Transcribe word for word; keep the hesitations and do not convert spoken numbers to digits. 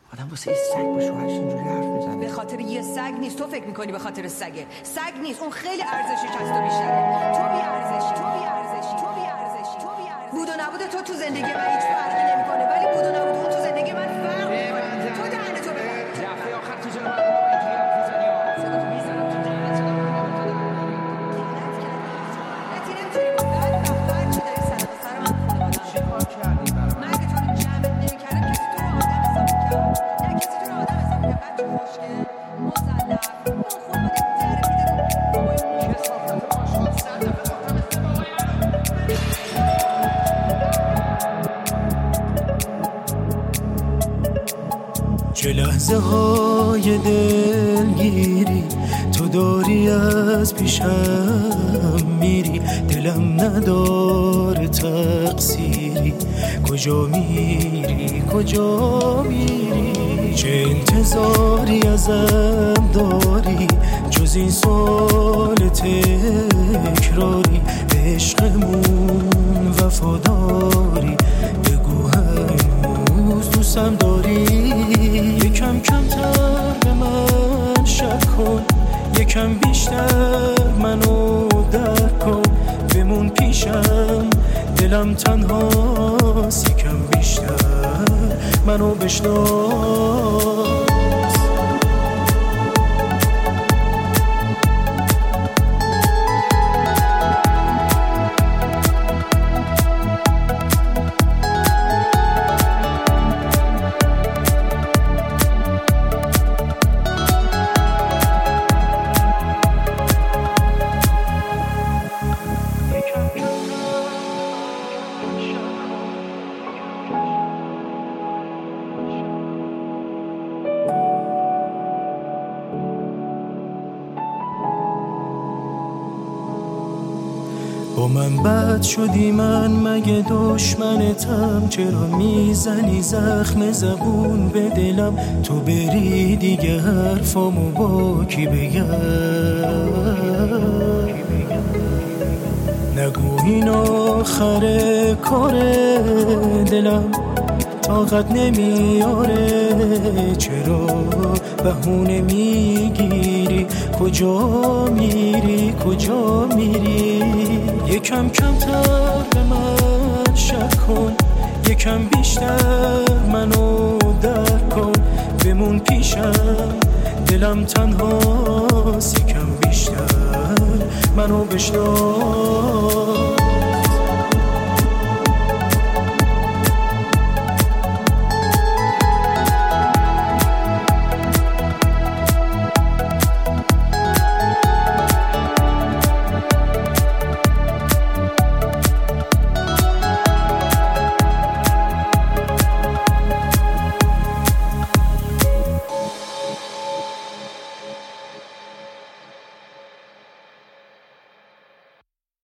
آدم واسه این سگ با شوهرش اینجوری حرف میزنه. به خاطر یه سگ نیست. تو فکر میکنی به خاطر سگه. سگ نیست، اون خیلی ارزشش از تو بیشتره. تو بی ارزشی، تو بی ارزشی، تو بی ارزشی، تو بی ارزشی. بود و نبود تو تو زندگی من هیچ فرقی نمیکنه، ولی بود و نبود اون تو زندگی من فرق میکنه. تو دهن تو ببند. دفعه آخر تو جلو من اینجوری حرف میزنی. صداتو میزنم تو دهنت. صداتو میزنم تو دهنت. نتی نمیتونی بود بعد بخبر چی داری صدقه سر من خونه چه کار کردی برام؟ من اگه تو رو جمعت نمیکردم کسی تو رو آدم حساب میکرد؟ نه کسی تو رو آدم حساب میکرد. بچه خوشگل مزلف اون خانواده در میده چه صافت آشغال صد دفعه گفتم اسم بابایم. چه لحظه های دلگیری تو داری از پیشم میری، دلم نداره تقصیری، کجا میری کجا میری؟ چه انتظاری ازم داری جز این سوال تکراری؟ به عشقمون وفاداری؟ بگو هنوز دوستم داری؟ یکم کمتر به من شک کن، یکم بیشتر منو درک کن، بمون پیشم دلم تنهاست، یکم بیشتر منو بشناس. با من بد شدی من مگه دشمنتم؟ چرا میزنی زخم زبون به دلم؟ تو بری دیگه حرفامو با کی بگم؟ نگو این آخر کار دلم طاقت نمیاره، چرا بهونه میگیری؟ کجا میری کجا میری؟ یکم کمتر به من شک کن، یکم بیشتر منو درک کن، بمون پیشم دلم تنها